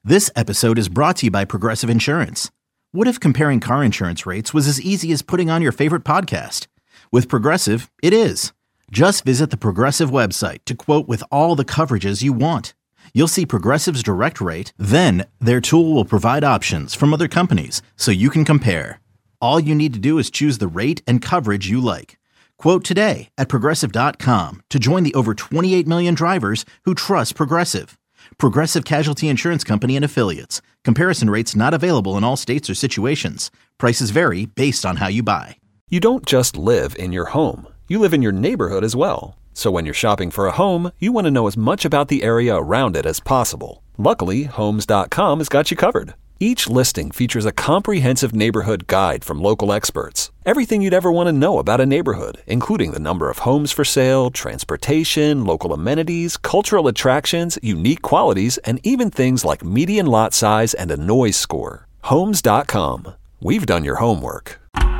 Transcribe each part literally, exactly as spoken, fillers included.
This episode is brought to you by Progressive Insurance. What if comparing car insurance rates was as easy as putting on your favorite podcast? With Progressive, it is. Just visit the Progressive website to quote with all the coverages you want. You'll see Progressive's direct rate, then their tool will provide options from other companies so you can compare. All you need to do is choose the rate and coverage you like. Quote today at progressive dot com to join the over twenty-eight million drivers who trust Progressive. Progressive Casualty Insurance Company and Affiliates. Comparison rates not available in all states or situations. Prices vary based on how you buy. You don't just live in your home. You live in your neighborhood as well. So when you're shopping for a home, you want to know as much about the area around it as possible. Luckily, Homes dot com has got you covered. Each listing features a comprehensive neighborhood guide from local experts. Everything you'd ever want to know about a neighborhood, including the number of homes for sale, transportation, local amenities, cultural attractions, unique qualities, and even things like median lot size and a noise score. Homes dot com. We've done your homework.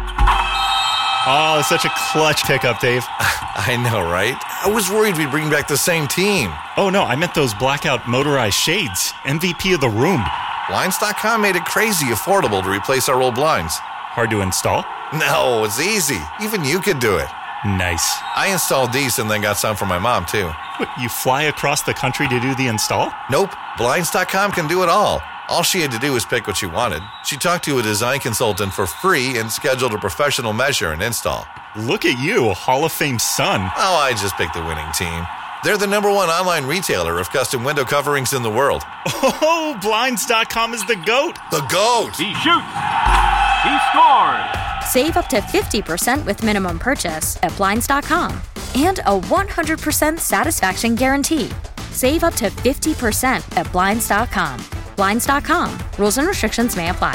Oh, it's such a clutch pickup, Dave. I know, right? I was worried we'd bring back the same team. Oh, no, I meant those blackout motorized shades. M V P of the room. Blinds dot com made it crazy affordable to replace our old blinds. Hard to install? No, it's easy. Even you could do it. Nice. I installed these and then got some for my mom, too. What, you fly across the country to do the install? Nope. Blinds dot com can do it all. All she had to do was pick what she wanted. She talked to a design consultant for free and scheduled a professional measure and install. Look at you, Hall of Fame son. Oh, I just picked the winning team. They're the number one online retailer of custom window coverings in the world. Oh, Blinds dot com is the GOAT. The GOAT! He shoots. He scores. Save up to fifty percent with minimum purchase at Blinds dot com. And a one hundred percent satisfaction guarantee. Save up to fifty percent at Blinds dot com. Blinds dot com. Rules and restrictions may apply.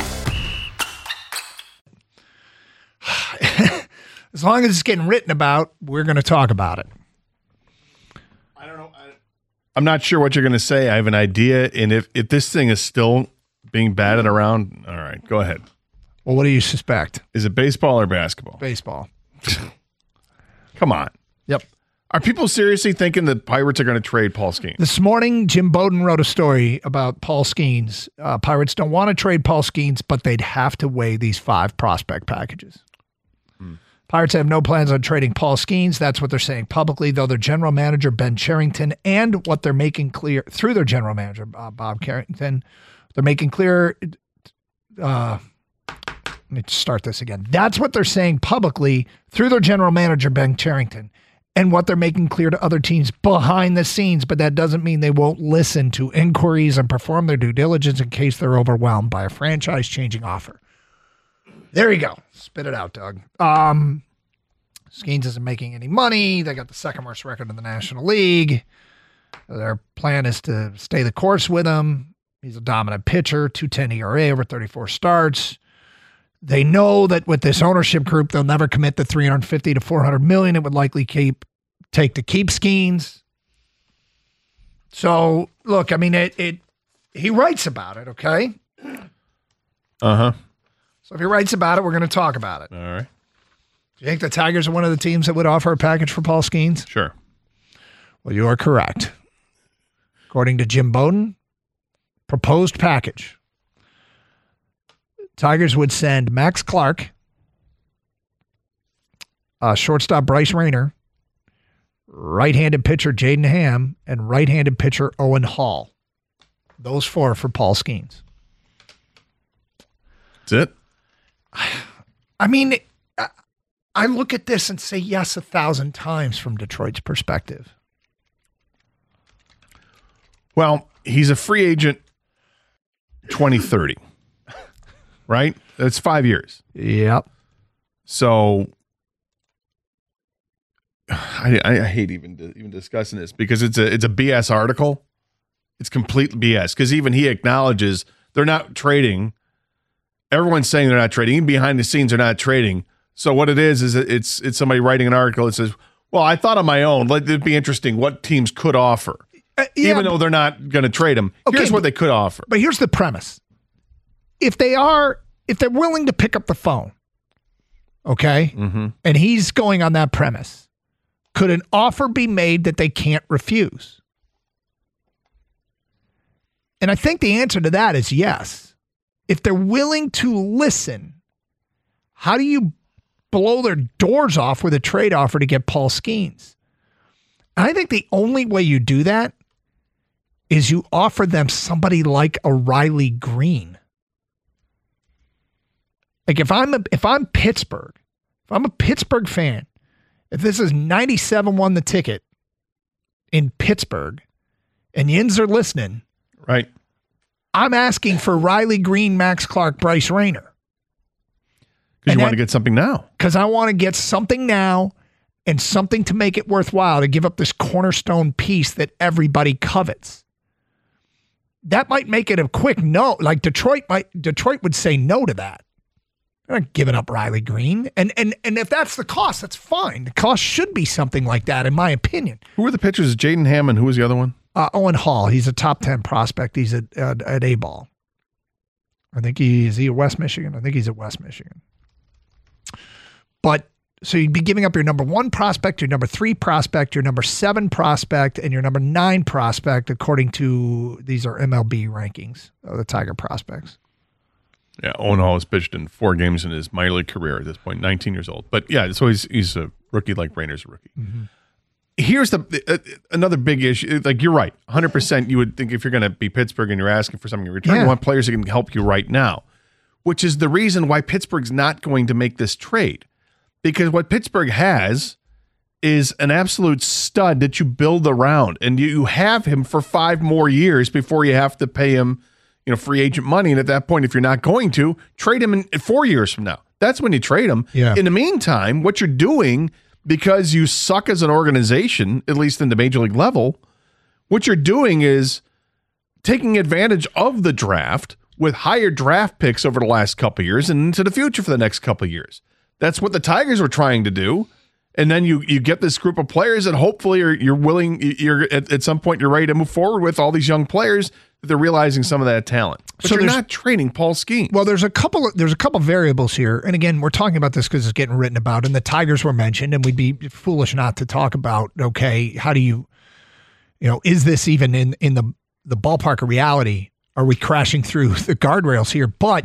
As long as it's getting written about, we're going to talk about it. I don't know. I, I'm not sure what you're going to say. I have an idea. And if, if this thing is still being batted around, all right, go ahead. Well, what do you suspect? Is it baseball or basketball? Baseball. Come on. Yep. Are people seriously thinking that Pirates are going to trade Paul Skeens? This morning, Jim Bowden wrote a story about Paul Skeens. Uh, Pirates don't want to trade Paul Skeens, but they'd have to weigh these five prospect packages. Hmm. Pirates have no plans on trading Paul Skeens. That's what they're saying publicly, though their general manager, Ben Cherington, and what they're making clear through their general manager, uh, Bob Carrington, they're making clear. Uh, let me start this again. That's what they're saying publicly through their general manager, Ben Cherington, and what they're making clear to other teams behind the scenes, but that doesn't mean they won't listen to inquiries and perform their due diligence in case they're overwhelmed by a franchise-changing offer. There you go. Spit it out, Doug. Um, Skeens isn't making any money. They got the second worst record in the National League. Their plan is to stay the course with him. He's a dominant pitcher, two point one oh E R A over thirty-four starts. They know that with this ownership group, they'll never commit the three hundred fifty to four hundred million it would likely keep take to keep Skeens. So look, I mean, it, it, he writes about it. Okay. Uh-huh. So if he writes about it, we're going to talk about it. All right. Do you think the Tigers are one of the teams that would offer a package for Paul Skeens? Sure. Well, you are correct. According to Jim Bowden, proposed package. Tigers would send Max Clark, uh, shortstop Bryce Rayner, right-handed pitcher Jaden Ham, and right-handed pitcher Owen Hall. Those four for Paul Skeens. That's it? I mean, I look at this and say yes a thousand times from Detroit's perspective. Well, he's a free agent twenty thirty, right? That's five years. Yep. So I, I hate even even discussing this because it's a it's a B S article. It's complete B S because even he acknowledges they're not trading. Everyone's saying they're not trading. Even behind the scenes, they're not trading. So what it is is it's it's somebody writing an article that says, "Well, I thought on my own, let it be interesting what teams could offer." Uh, yeah, even though they're not going to trade him, okay, here's what they could offer. But here's the premise: if they are, if they're willing to pick up the phone, okay, mm-hmm. and he's going on that premise, could an offer be made that they can't refuse? And I think the answer to that is yes. If they're willing to listen, how do you blow their doors off with a trade offer to get Paul Skeens? I think the only way you do that is you offer them somebody like a Riley Green. Like if I'm a, if I'm Pittsburgh, if I'm a Pittsburgh fan, if this is ninety-seven won the ticket in Pittsburgh and Yins are listening, right? I'm asking for Riley Green, Max Clark, Bryce Rayner. Because you want to get something now. Because I want to get something now and something to make it worthwhile to give up this cornerstone piece that everybody covets. That might make it a quick no. Like Detroit might, Detroit would say no to that. They're not giving up Riley Green. And and and if that's the cost, that's fine. The cost should be something like that, in my opinion. Who were the pitchers? Jaden Hammond. Who was the other one? Uh, Owen Hall. He's a top ten prospect. He's at, at, at A-ball. I think he is he at West Michigan? I think he's at West Michigan. But so you'd be giving up your number one prospect, your number three prospect, your number seven prospect, and your number nine prospect, according to these are M L B rankings of the Tiger prospects. Yeah, Owen Hall has pitched in four games in his minor league career at this point, nineteen years old. But yeah, so he's he's a rookie like Rayner's a rookie. Mm-hmm. Here's the uh, another big issue. Like you're right, one hundred percent. You would think if you're going to be Pittsburgh and you're asking for something in return, Yeah. you want players that can help you right now, which is the reason why Pittsburgh's not going to make this trade. Because what Pittsburgh has is an absolute stud that you build around, and you have him for five more years before you have to pay him, you know, free agent money. And at that point, if you're not going to, trade him in four years from now. That's when you trade him. Yeah. In the meantime, what you're doing, because you suck as an organization, at least in the major league level, what you're doing is taking advantage of the draft with higher draft picks over the last couple of years and into the future for the next couple of years. That's what the Tigers were trying to do. And then you you get this group of players that hopefully are, you're willing, you're at, at some point you're ready to move forward with all these young players that they're realizing some of that talent. But So you're there's- not trading Paul Skeens. Well, there's a couple of, there's a couple variables here. And again, we're talking about this because it's getting written about, and the Tigers were mentioned, and we'd be foolish not to talk about, okay, how do you, you know, is this even in, in the, the ballpark of reality? Are we crashing through the guardrails here? But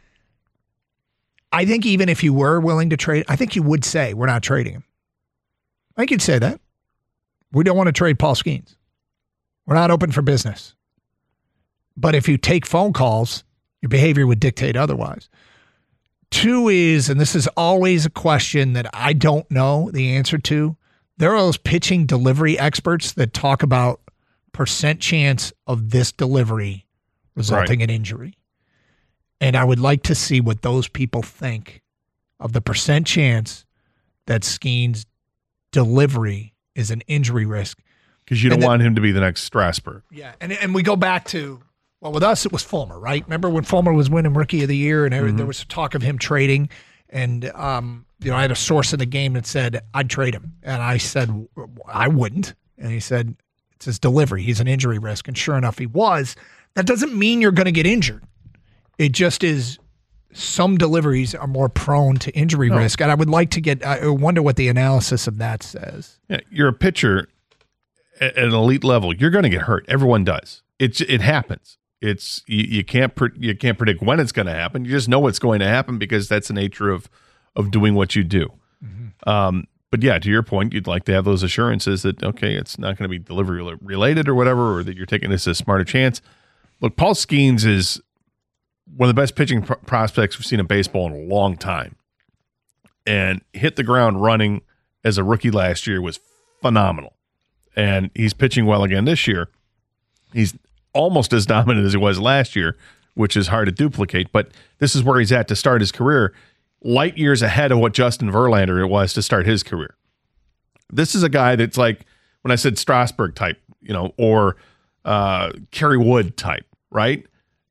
I think even if you were willing to trade, I think you would say we're not trading him. I think you'd say that. We don't want to trade Paul Skeens. We're not open for business. But if you take phone calls, your behavior would dictate otherwise. Two is, and this is always a question that I don't know the answer to, there are those pitching delivery experts that talk about percent chance of this delivery resulting in injury. And I would like to see what those people think of the percent chance that Skeens' delivery is an injury risk. Because you don't and the- want him to be the next Strasburg. Yeah, and and we go back to, well, with us, it was Fulmer, right? Remember when Fulmer was winning Rookie of the Year, and mm-hmm. there was talk of him trading, and um, you know, I had a source in the game that said I'd trade him, and I said I wouldn't, and he said it's his delivery, he's an injury risk, and sure enough, he was. That doesn't mean you're going to get injured. It just is. Some deliveries are more prone to injury No. risk, and I would like to get. I wonder what the analysis of that says. Yeah, you're a pitcher at an elite level. You're going to get hurt. Everyone does. It's it happens. It's you, you can't pre- you can't predict when it's going to happen. You just know it's going to happen because that's the nature of of doing what you do. Mm-hmm. Um, but yeah, to your point, you'd like to have those assurances that okay, it's not going to be delivery related or whatever, or that you're taking this as a smarter chance. Look, Paul Skeens is one of the best pitching pro- prospects we've seen in baseball in a long time, and hit the ground running as a rookie last year was phenomenal. And he's pitching well again this year. He's almost as dominant as he was last year, which is hard to duplicate. But this is where he's at to start his career, light years ahead of what Justin Verlander it was to start his career. This is a guy that's like, when I said Strasburg type, you know, or uh, Kerry Wood type, right?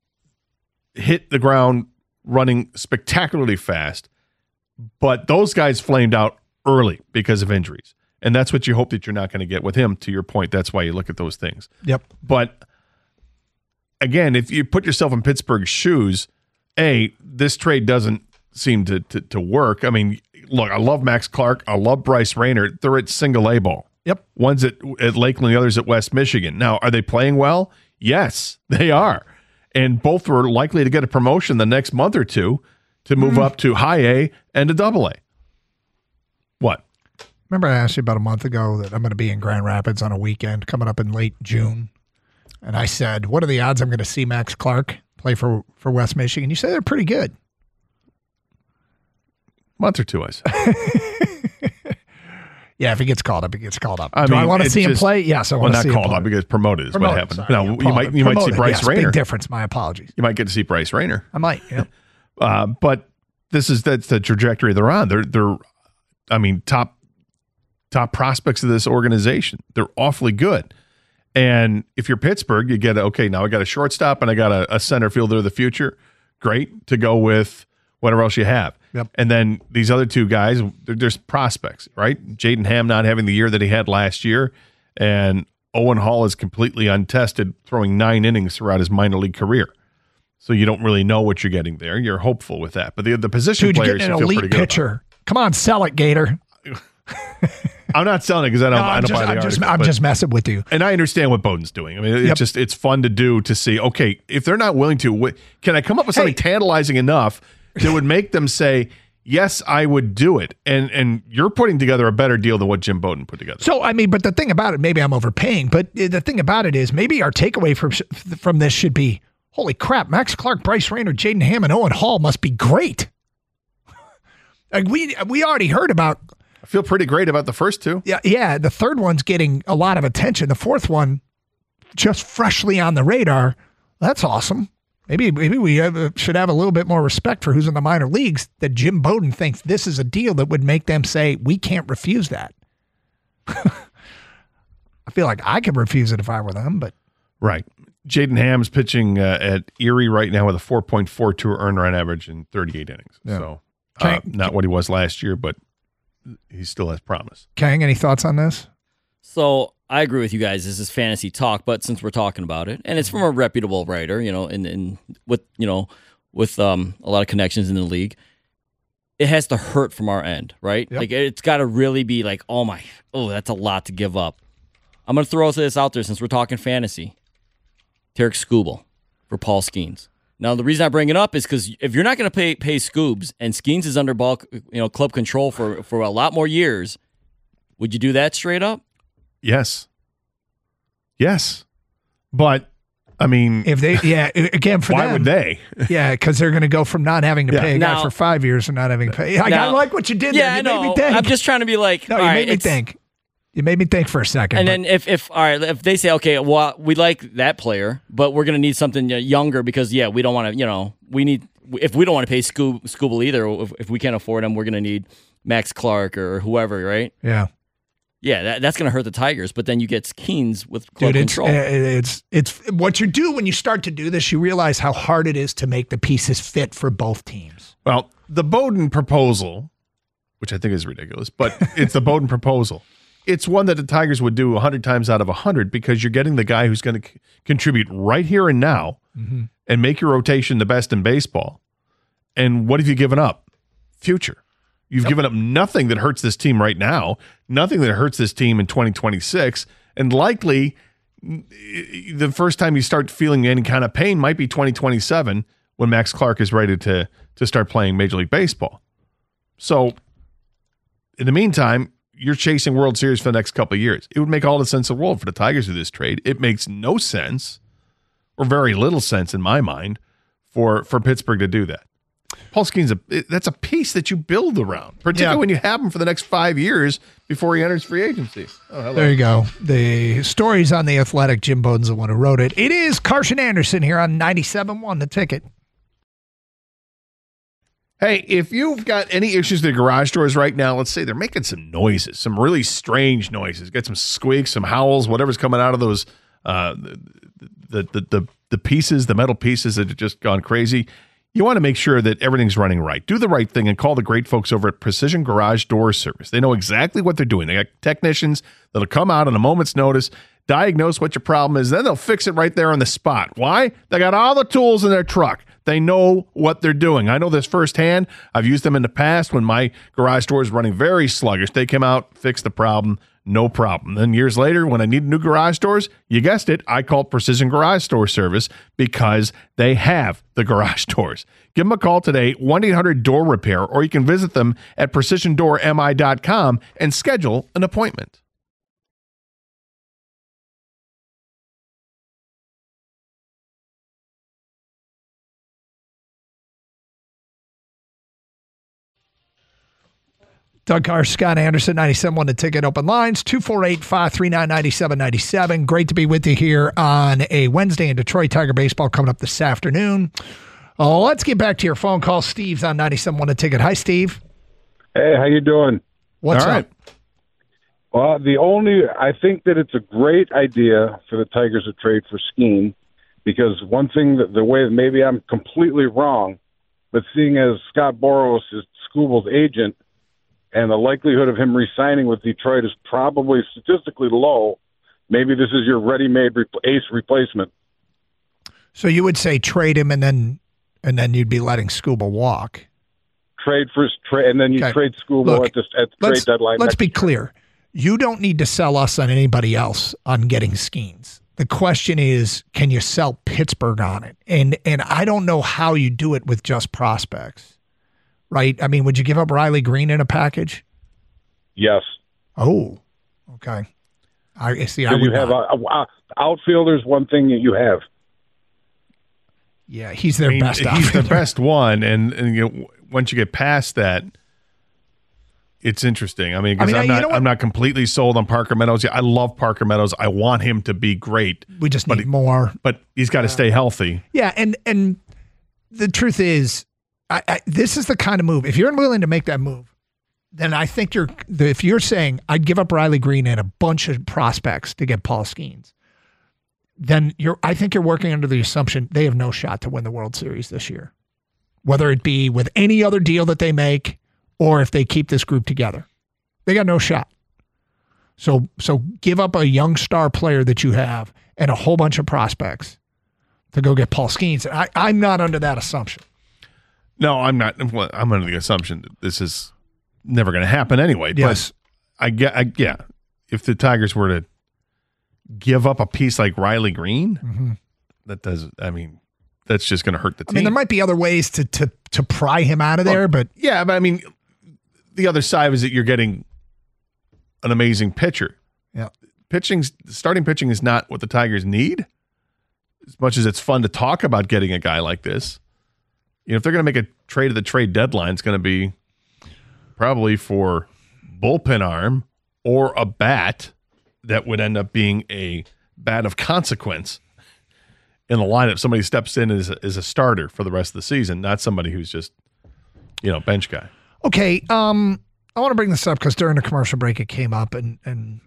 Hit the ground running spectacularly fast, but those guys flamed out early because of injuries. And that's what you hope that you're not going to get with him. To your point, that's why you look at those things. Yep. But again, if you put yourself in Pittsburgh's shoes, A, this trade doesn't seem to, to, to work. I mean, look, I love Max Clark. I love Bryce Rayner. They're at single A ball. Yep. One's at, at Lakeland, the other's at West Michigan. Now, are they playing well? Yes, they are. And both were likely to get a promotion the next month or two to move mm. up to high A and to double A. What? Remember I asked you about a month ago that I'm going to be in Grand Rapids on a weekend coming up in late June. And I said, what are the odds I'm going to see Max Clark play for, for West Michigan? You said they're pretty good. Month or two, I said. Yeah, if he gets called up, he gets called up. I Do mean, I want to see him just, play? Yes, I want well, to see him play. Well, not called up because promoted is promoted, what happened. Sorry, now, yeah, you might you might see Bryce yes, Rayner. Big difference. My apologies. You might get to see Bryce Rayner. I might, yeah. uh, but this is that's the trajectory they're on. They're they're, I mean, top top prospects of this organization. They're awfully good. And if you're Pittsburgh, you get a, okay. Now I got a shortstop and I got a, a center fielder of the future. Great to go with whatever else you have. Yep. And then these other two guys, there's prospects, right? Jaden Ham not having the year that he had last year, and Owen Hall is completely untested, throwing nine innings throughout his minor league career. So you don't really know what you're getting there. You're hopeful with that. But the the position Dude, players, you're getting an you feel elite pretty good pitcher. about. Come on, sell it, Gator. I'm not selling it because I don't, No, I I'm, don't just, buy the I'm, just, article, I'm but- just messing with you. And I understand what Bowden's doing. I mean, it's Yep. just it's fun to do to see. Okay, if they're not willing to, wh- can I come up with something Hey. tantalizing enough that would make them say, "Yes, I would do it"? And and you're putting together a better deal than what Jim Bowden put together. So, I mean, but the thing about it, maybe I'm overpaying, but the thing about it is maybe our takeaway from from this should be, holy crap, Max Clark, Bryce Rayner, Jaden Ham, and Owen Hall must be great. Like we we already heard about. I feel pretty great about the first two. Yeah, yeah. The third one's getting a lot of attention. The fourth one, just freshly on the radar. That's awesome. Maybe maybe we have, should have a little bit more respect for who's in the minor leagues. That Jim Bowden thinks this is a deal that would make them say we can't refuse that. I feel like I could refuse it if I were them, but Right. Jaden Ham's pitching uh, at Erie right now with a four point four two earned run average in thirty-eight innings. Yeah. So uh, Kang- not what he was last year, but he still has promise. Kang, any thoughts on this? So I agree with you guys. This is fantasy talk, but since we're talking about it, and it's from a reputable writer, you know, and, and with you know, with um a lot of connections in the league, it has to hurt from our end, right? Yep. Like it's got to really be like, oh my, oh that's a lot to give up. I'm gonna throw this out there since we're talking fantasy. Tarek Skubal for Paul Skeens. Now the reason I bring it up is because if you're not going to pay pay Scoobs and Skeens is under ball, you know, club control for for a lot more years, would you do that straight up? Yes. Yes. But, I mean, If they, yeah, again for why them, would they? Yeah, because they're going to go from not having to Yeah. pay a guy Now- for five years to not having to pay. I, Now- I like what you did Yeah, there. I You made know. me think. I'm just trying to be like, no, all you right, made me it's- think. You made me think for a second. And but- then if, if all right, if they say, okay, well, we like that player, but we're going to need something younger because, yeah, we don't want to, you know, we need, if we don't want to pay Scoob, Scooble either, if, if we can't afford him, we're going to need Max Clark or whoever, right? yeah. Yeah, that, that's going to hurt the Tigers, but then you get Skeens with club Dude, it's, control. uh, it's it's what you do when you start to do this. You realize how hard it is to make the pieces fit for both teams. Well, the Bowden proposal, which I think is ridiculous, but it's the Bowden proposal. It's one that the Tigers would do one hundred times out of one hundred because you're getting the guy who's going to c- contribute right here and now Mm-hmm. and make your rotation the best in baseball. And what have you given up? Future. You've given up nothing that hurts this team right now, nothing that hurts this team in twenty twenty-six, and likely the first time you start feeling any kind of pain might be twenty twenty-seven when Max Clark is ready to to start playing Major League Baseball. So in the meantime, you're chasing World Series for the next couple of years. It would make all the sense in the world for the Tigers to do this trade. It makes no sense, or very little sense in my mind, for, for Pittsburgh to do that. Paul Skeens, a, that's a piece that you build around, particularly Yeah. when you have him for the next five years before he enters free agency. Oh, hello. There you go. The story's on The Athletic. Jim Bowden's the one who wrote it. It is Carson Anderson here on ninety-seven point one The Ticket. Hey, if you've got any issues with the garage doors right now, let's say they're making some noises, some really strange noises. Get some squeaks, some howls, whatever's coming out of those uh, the, the the the pieces, the metal pieces that have just gone crazy. You want to make sure that everything's running right. Do the right thing and call the great folks over at Precision Garage Door Service. They know exactly what they're doing. They got technicians that'll come out on a moment's notice, diagnose what your problem is, then they'll fix it right there on the spot. Why? They got all the tools in their truck. They know what they're doing. I know this firsthand. I've used them in the past when my garage door is running very sluggish. They came out, fixed the problem, No problem. Then years later, when I need new garage doors, you guessed it, I called Precision Garage Door Service because they have the garage doors. Give them a call today, one eight hundred door repair, or you can visit them at precision door m i dot com and schedule an appointment. Doug Carr, Scott Anderson, ninety-seven point one The Ticket, open lines, two four eight, five three nine, nine seven nine seven. Great to be with you here on a Wednesday in Detroit. Tiger baseball coming up this afternoon. Oh, let's get back to your phone call. Steve's on ninety-seven point one The Ticket. Hi, Steve. Hey, how you doing? What's All up? right. Well, the only I think that it's a great idea for the Tigers to trade for Skeen, because one thing that the way that maybe I'm completely wrong, but seeing as Scott Boras is Skubal's agent, and the likelihood of him re-signing with Detroit is probably statistically low, maybe this is your ready-made re- ace replacement. So you would say trade him and then and then you'd be letting Skubal walk. Trade for trade, and then you Okay. trade Skubal Look, at the, at the let's, trade deadline. Let's next be year. clear. You don't need to sell us on anybody else on getting Skeens. The question is, can you sell Pittsburgh on it? And and I don't know how you do it with just prospects. Right? I mean, would you give up Riley Green in a package? Yes. Oh, okay. I see. I Because would you have not. a, a, outfielders, one thing that you have. Yeah, he's their I mean, best he's outfielder. the best one, and, and you know, once you get past that, it's interesting. I mean, because I mean, I'm you not know what? I'm not completely sold on Parker Meadows. I love Parker Meadows. I want him to be great, We just but need he- more. but he's got to stay healthy. Yeah, and and the truth is, I, I, this is the kind of move. If you're willing to make that move, then I think you're. If you're saying I'd give up Riley Green and a bunch of prospects to get Paul Skeens, then you're. I think you're working under the assumption they have no shot to win the World Series this year, whether it be with any other deal that they make or if they keep this group together. They got no shot. So so give up a young star player that you have and a whole bunch of prospects to go get Paul Skeens. I, I'm not under that assumption. No, I'm not. well, I'm under the assumption that this is never going to happen anyway. Yes. But I get, I, yeah, if the Tigers were to give up a piece like Riley Green, Mm-hmm. that does. I mean, that's just going to hurt the I team. mean, there might be other ways to to to pry him out of there, Well, but yeah, but I mean, the other side is that you're getting an amazing pitcher. yeah. Pitching, starting pitching is not what the Tigers need. As much as it's fun to talk about getting a guy like this, you know, if they're going to make a trade at the trade deadline, it's going to be probably for bullpen arm or a bat that would end up being a bat of consequence in the lineup. Somebody steps in as a, as a starter for the rest of the season, not somebody who's just, you know, bench guy. Okay, um, I want to bring this up because during the commercial break it came up, and and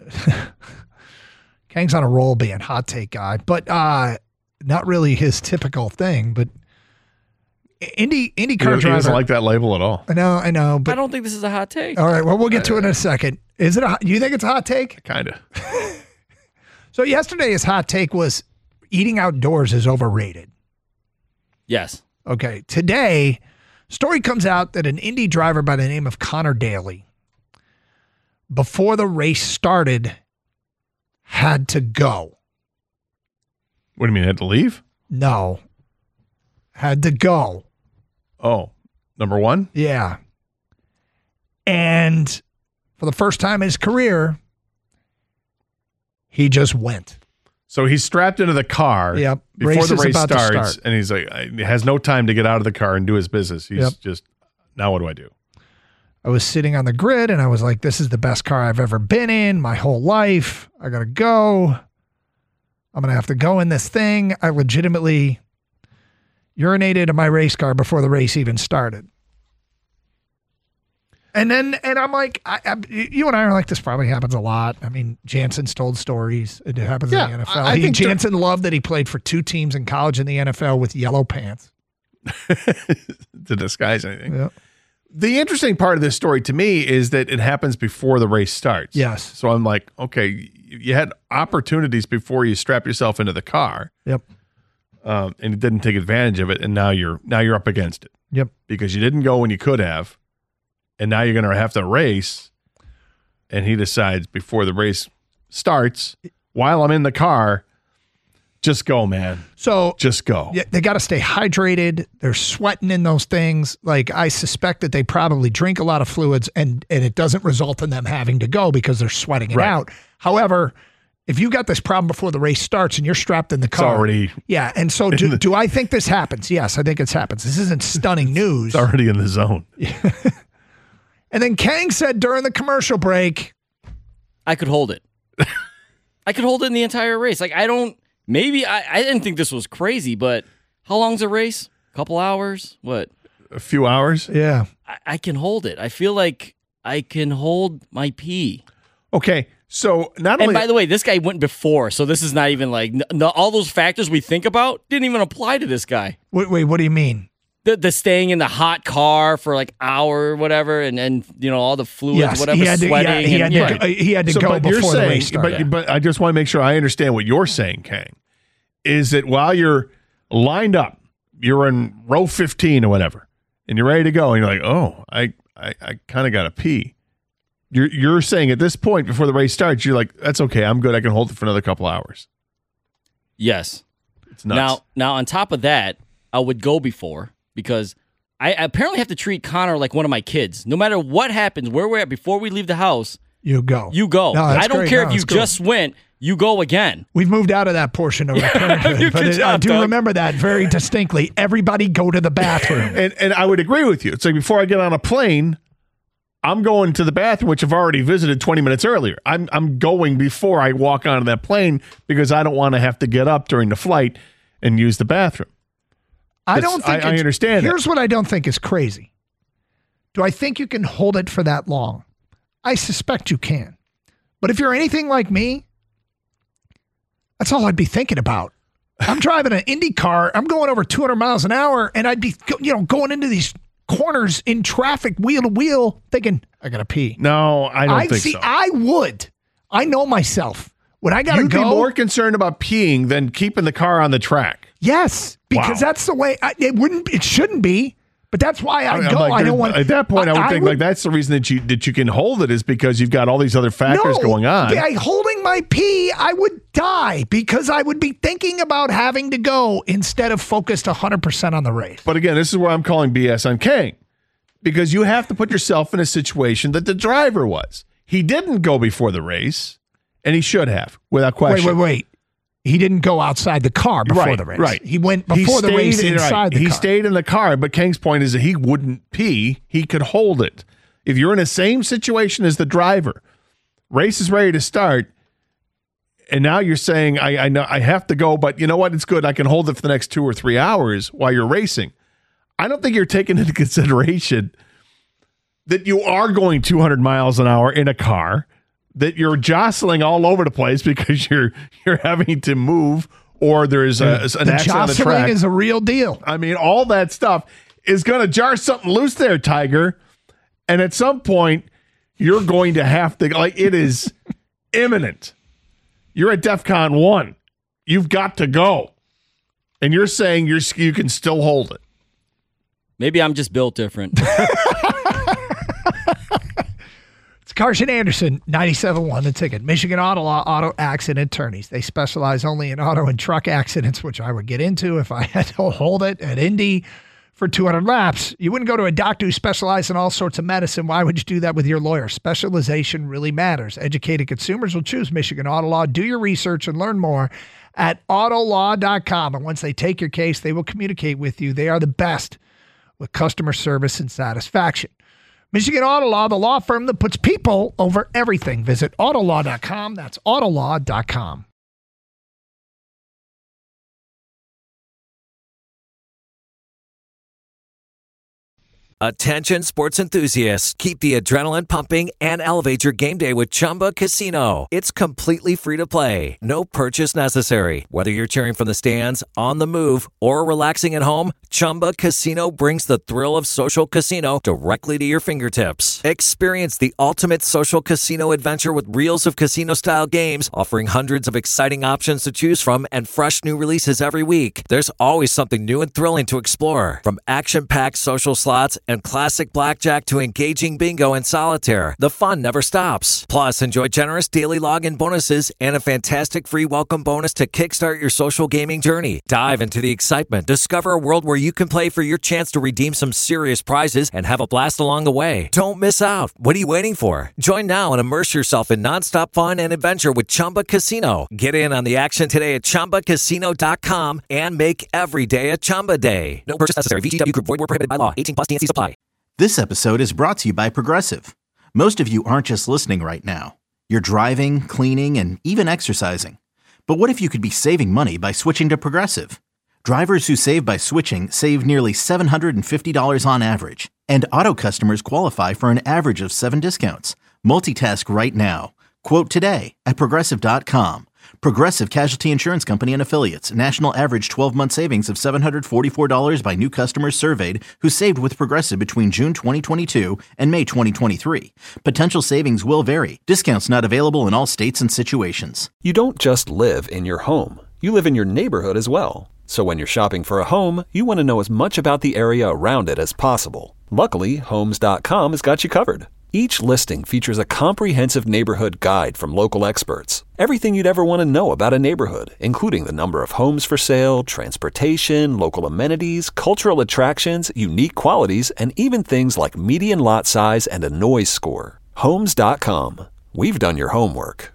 Kang's on a roll being hot take guy, but uh, not really his typical thing. But Indy IndyCar He, he driver, doesn't like that label at all. I know, I know, I but don't think this is a hot take. all right. Well, we'll get to it in a second. Is it? A, you think it's a hot take? Kind of. So yesterday, his hot take was eating outdoors is overrated. Yes. Okay. Today, story comes out that an Indy driver by the name of Connor Daly, before the race started, had to go. What do you mean, had to leave? No. Had to go. Oh, number one? Yeah. And for the first time in his career, he just went. So he's strapped into the car Yep. before Race the is race about to starts, start. and he's like, I- he has no time to get out of the car and do his business. He's Yep. just, now what do I do? I was sitting on the grid and I was like, this is the best car I've ever been in my whole life. I got to go. I'm going to have to go in this thing. I legitimately urinated in my race car before the race even started. And then, and I'm like, I, I, you and I are like, this probably happens a lot. I mean, Jansen's told stories. It happens Yeah, in the N F L. I- I he, think Jansen loved that he played for two teams in college in the N F L with yellow pants. To disguise anything. Yeah. The interesting part of this story to me is that it happens before the race starts. Yes. So I'm like, okay, you had opportunities before you strap yourself into the car, Yep. um, and you didn't take advantage of it, and now you're now you're up against it Yep. because you didn't go when you could have, and now you're going to have to race and he decides before the race starts, while I'm in the car, just go, man. So just go. Yeah, they got to stay hydrated. They're sweating in those things. Like, I suspect that they probably drink a lot of fluids, and and it doesn't result in them having to go because they're sweating it Right. out. However, if you got this problem before the race starts and you're strapped in the car, It's already yeah. And so, do, the, do I think this happens? Yes, I think it happens. This isn't stunning news. It's already in the zone. And then Kang said during the commercial break, I could hold it. I could hold it in the entire race. Like, I don't, maybe, I, I didn't think this was crazy, but how long's a race? A couple hours? What? A few hours? Yeah. I, I can hold it. I feel like I can hold my pee. Okay, so not And only... by the way, this guy went before, so this is not even like, n- n- all those factors we think about didn't even apply to this guy. wait, wait, what do you mean? The, the staying in the hot car for like hour or whatever, and then, you know, all the fluids, Yes, whatever, he had to, sweating. yeah, he, and, had yeah. to, he had to So, go but before you're the saying, race started. But, but I just want to make sure I understand what you're saying, Kang, is that while you're lined up, you're in row fifteen or whatever, and you're ready to go, and you're like, oh, I, I, I kind of got to pee. You're, you're saying at this point before the race starts, you're like, that's okay, I'm good, I can hold it for another couple hours. Yes. It's nuts. Now, now on top of that, I would go before because I apparently have to treat Connor like one of my kids. No matter what happens, where we're at, before we leave the house, you go. you go. No, that's I don't great. care No, if you that's cool. just went, you go again. We've moved out of that portion of our parenthood, but Good it, I job, do Doug. remember that very distinctly. Everybody go to the bathroom. And and I would agree with you. It's like before I get on a plane, I'm going to the bathroom, which I've already visited twenty minutes earlier. I'm I'm going before I walk onto that plane because I don't want to have to get up during the flight and use the bathroom. I That's- don't think I- I it's- understand that. Here's what I don't think is crazy. Do I think you can hold it for that long? I suspect you can. But if you're anything like me, that's all I'd be thinking about. I'm driving an Indy car. I'm going over two hundred miles an hour, and I'd be, you know, going into these corners in traffic, wheel to wheel, thinking I gotta pee. No, I don't I think see. so. I would. I know myself. When I gotta You'd go, be more concerned about peeing than keeping the car on the track. yes, because Wow. that's the way. I, it wouldn't. It shouldn't be. But that's why I, I'm go. like, I don't there's- want. At that point, I, would think would- like that's the reason that you that you can hold it is because you've got all these other factors no, going on. By holding my pee, I would die because I would be thinking about having to go instead of focused one hundred percent on the race. But again, this is where I'm calling B S on Kang because you have to put yourself in a situation that the driver was. He didn't go before the race, and he should have, without Wait, question. wait, wait. He didn't go outside the car before right, the race. Right. He went He before the stayed race in- inside right. the he car. stayed in the car, but Kang's point is that he wouldn't pee. He could hold it. If you're in the same situation as the driver, race is ready to start, and now you're saying, I, I know I have to go, but you know what? It's good. I can hold it for the next two or three hours while you're racing. I don't think you're taking into consideration that you are going two hundred miles an hour in a car, that you're jostling all over the place because you're you're having to move or there's a, an the accident on the jostling track. is a real deal. I mean, all that stuff is going to jar something loose there, Tiger. And at some point, you're going to have to, like, it is imminent. You're at DEFCON one. You've got to go. And you're saying you're you can still hold it. Maybe I'm just built different. It's Carson Anderson, ninety-seven point one The Ticket. Michigan Auto Law Auto Accident Attorneys. They specialize only in auto and truck accidents, which I would get into if I had to hold it at Indy for two hundred laps. You wouldn't go to a doctor who specializes in all sorts of medicine. Why would you do that with your lawyer? Specialization really matters. Educated consumers will choose Michigan Auto Law. Do your research and learn more at auto law dot com. And once they take your case, they will communicate with you. They are the best with customer service and satisfaction. Michigan Auto Law, the law firm that puts people over everything. Visit auto law dot com. That's auto law dot com. Attention sports enthusiasts, keep the adrenaline pumping and elevate your game day with Chumba Casino. It's completely free to play. No purchase necessary. Whether you're cheering from the stands, on the move, or relaxing at home, Chumba Casino brings the thrill of social casino directly to your fingertips. Experience the ultimate social casino adventure with reels of casino-style games, offering hundreds of exciting options to choose from and fresh new releases every week. There's always something new and thrilling to explore, from action-packed social slots, and classic blackjack to engaging bingo and solitaire, the fun never stops. Plus, enjoy generous daily login bonuses and a fantastic free welcome bonus to kickstart your social gaming journey. Dive into the excitement. Discover a world where you can play for your chance to redeem some serious prizes and have a blast along the way. Don't miss out. What are you waiting for? Join now and immerse yourself in nonstop fun and adventure with Chumba Casino. Get in on the action today at chumba casino dot com and make every day a Chumba day. No purchase necessary. V G W Group. Void where prohibited by law. eighteen plus. T N Cs apply. This episode is brought to you by Progressive. Most of you aren't just listening right now. You're driving, cleaning, and even exercising. But what if you could be saving money by switching to Progressive? Drivers who save by switching save nearly seven hundred fifty dollars on average. And auto customers qualify for an average of seven discounts. Multitask right now. Quote today at Progressive dot com. Progressive Casualty Insurance Company and Affiliates. National average twelve-month savings of seven hundred forty-four dollars by new customers surveyed who saved with Progressive between June twenty twenty-two and May twenty twenty-three. Potential savings will vary. Discounts not available in all states and situations. You don't just live in your home. You live in your neighborhood as well. So when you're shopping for a home, you want to know as much about the area around it as possible. Luckily, Homes dot com has got you covered. Each listing features a comprehensive neighborhood guide from local experts. Everything you'd ever want to know about a neighborhood, including the number of homes for sale, transportation, local amenities, cultural attractions, unique qualities, and even things like median lot size and a noise score. Homes dot com. We've done your homework.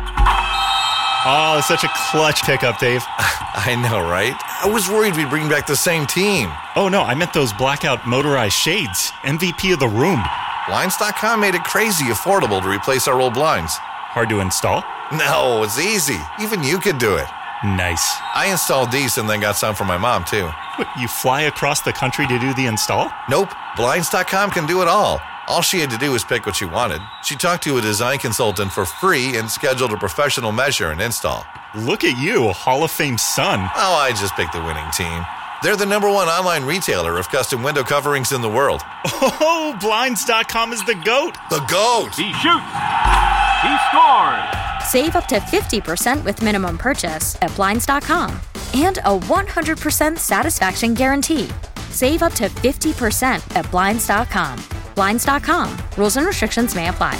Oh, it's such a clutch pickup, Dave. I know, right? I was worried we'd bring back the same team. Oh, no, I meant those blackout motorized shades. M V P of the room. Blinds dot com made it crazy affordable to replace our old blinds. Hard to install? No, it's easy. Even you could do it. Nice. I installed these and then got some for my mom, too. What, you fly across the country to do the install? Nope. Blinds dot com can do it all. All she had to do was pick what she wanted. She talked to a design consultant for free and scheduled a professional measure and install. Look at you, Hall of Fame son. Oh, I just picked the winning team. They're the number one online retailer of custom window coverings in the world. Oh, Blinds dot com is the GOAT. The GOAT! He shoots. He scores. Save up to fifty percent with minimum purchase at Blinds dot com. And a one hundred percent satisfaction guarantee. Save up to fifty percent at Blinds dot com. Blinds dot com. Rules and restrictions may apply.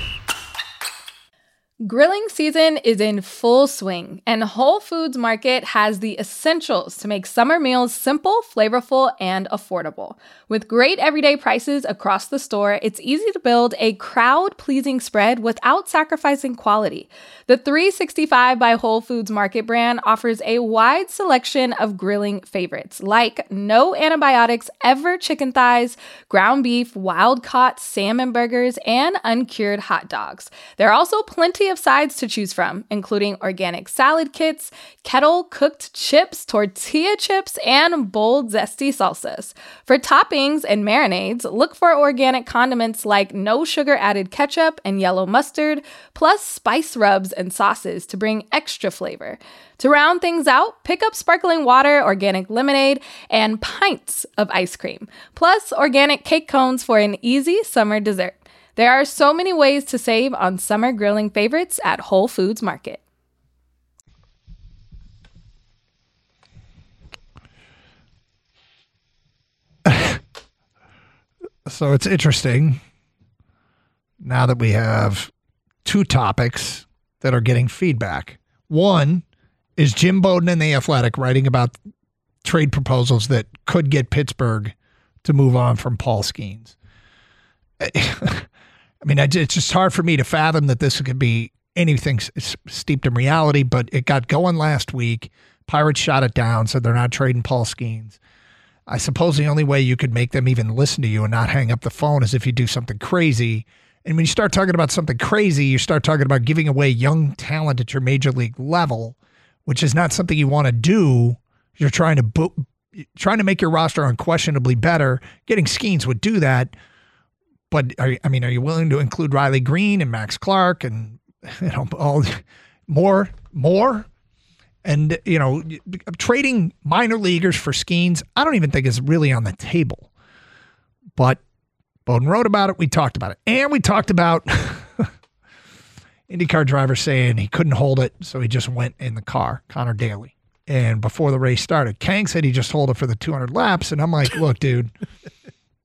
Grilling season is in full swing, and Whole Foods Market has the essentials to make summer meals simple, flavorful, and affordable. With great everyday prices across the store, it's easy to build a crowd-pleasing spread without sacrificing quality. The three sixty-five by Whole Foods Market brand offers a wide selection of grilling favorites, like no antibiotics ever chicken thighs, ground beef, wild-caught salmon burgers, and uncured hot dogs. There are also plenty of sides to choose from, including organic salad kits, kettle-cooked chips, tortilla chips, and bold, zesty salsas. For toppings and marinades, look for organic condiments like no sugar-added ketchup and yellow mustard, plus spice rubs and sauces to bring extra flavor. To round things out, pick up sparkling water, organic lemonade, and pints of ice cream, plus organic cake cones for an easy summer dessert. There are so many ways to save on summer grilling favorites at Whole Foods Market. So it's interesting now that we have two topics that are getting feedback. One is Jim Bowden in The Athletic writing about trade proposals that could get Pittsburgh to move on from Paul Skeens. I mean, it's just hard for me to fathom that this could be anything steeped in reality, but it got going last week. Pirates shot it down, said they're not trading Paul Skeens. I suppose the only way you could make them even listen to you and not hang up the phone is if you do something crazy. And when you start talking about something crazy, you start talking about giving away young talent at your major league level, which is not something you want to do. You're trying to bo- trying to make your roster unquestionably better. Getting Skeens would do that. But are, I mean, are you willing to include Riley Green and Max Clark and, you know, all more, more? And, you know, trading minor leaguers for Skeens, I don't even think is really on the table. But Bowden wrote about it. We talked about it. And we talked about IndyCar driver saying he couldn't hold it, so he just went in the car, Connor Daly. And before the race started, Kang said he just hold it for the two hundred laps. And I'm like, look, dude,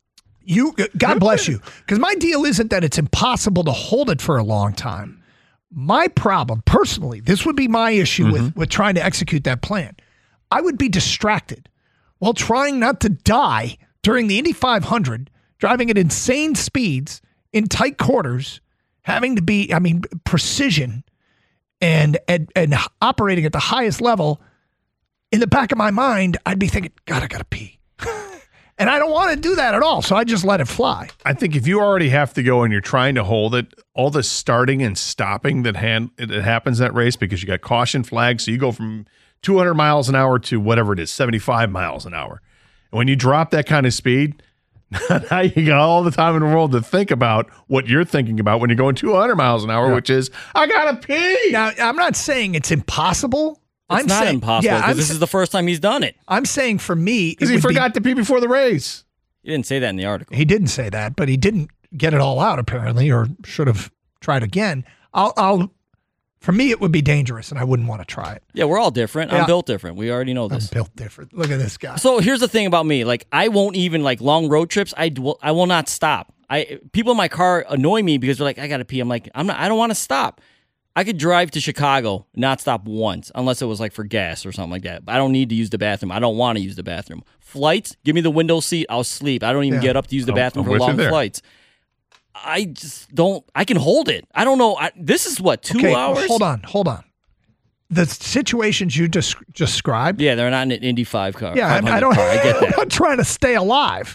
You, God bless you. Because my deal isn't that it's impossible to hold it for a long time. My problem, personally, this would be my issue mm-hmm. with, with trying to execute that plan. I would be distracted while trying not to die during the Indy five hundred, driving at insane speeds in tight quarters, having to be, I mean, precision and, and, and operating at the highest level. In the back of my mind, I'd be thinking, God, I got to pee. And I don't want to do that at all, so I just let it fly. I think if you already have to go and you're trying to hold it, all the starting and stopping that hand it happens that race because you got caution flags, so you go from two hundred miles an hour to whatever it is, seventy-five miles an hour. And when you drop that kind of speed, now you got all the time in the world to think about what you're thinking about when you're going two hundred miles an hour, yeah. which is, I got to pee. Now, I'm not saying it's impossible. It's I'm not saying, impossible because yeah, this sa- is the first time he's done it. I'm saying for me, because he forgot be, to pee before the race. He didn't say that in the article. He didn't say that, but he didn't get it all out apparently, or should have tried again. I'll, I'll, for me, it would be dangerous, and I wouldn't want to try it. Yeah, we're all different. Yeah. I'm built different. We already know this. I'm built different. Look at this guy. So here's the thing about me: like, I won't even like long road trips. I will, I will not stop. I people in my car annoy me because they're like, I gotta pee. I'm like, I'm not. I don't want to stop. I could drive to Chicago, not stop once, unless it was like for gas or something like that. But I don't need to use the bathroom. I don't want to use the bathroom. Flights, give me the window seat. I'll sleep. I don't even yeah. get up to use the bathroom I'm, I'm for long flights. I just don't. I can hold it. I don't know. I, this is what two okay, hours. Hold on, hold on. The situations you just described. Yeah, they're not in an Indy five car. Yeah, I, I don't. Car. I get that. I'm trying to stay alive.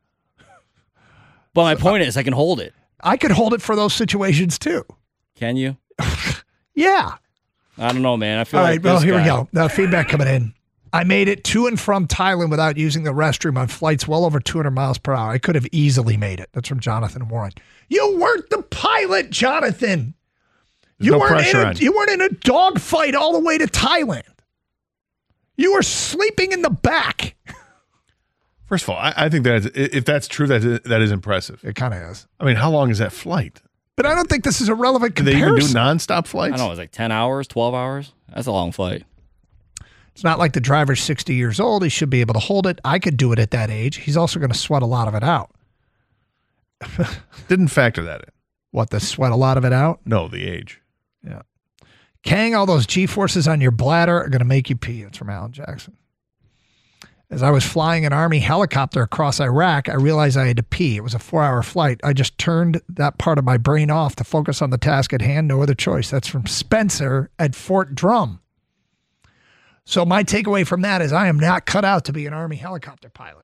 But my point is, I can hold it. I could hold it for those situations too. Can you? Yeah. I don't know, man. I feel All like right, well, this here guy. we go. Now, feedback coming in. I made it to and from Thailand without using the restroom on flights well over two hundred miles per hour. I could have easily made it. That's from Jonathan Warren. You weren't the pilot, Jonathan. There's You no weren't pressure in a, on. you weren't in a dogfight all the way to Thailand. You were sleeping in the back. First of all, I, I think that is, if that's true, that is, that is impressive. It kind of is. I mean, how long is that flight? But I don't think this is a relevant Do comparison. they even do nonstop flights? I don't know. It was like ten hours, twelve hours. That's a long flight. It's not like the driver's sixty years old. He should be able to hold it. I could do it at that age. He's also going to sweat a lot of it out. Didn't factor that in. What, the sweat a lot of it out? No, the age. Yeah. Kang, all those G-forces on your bladder are going to make you pee. It's from Alan Jackson. As I was flying an Army helicopter across Iraq, I realized I had to pee. It was a four-hour flight. I just turned that part of my brain off to focus on the task at hand. No other choice. That's from Spencer at Fort Drum. So my takeaway from that is I am not cut out to be an Army helicopter pilot.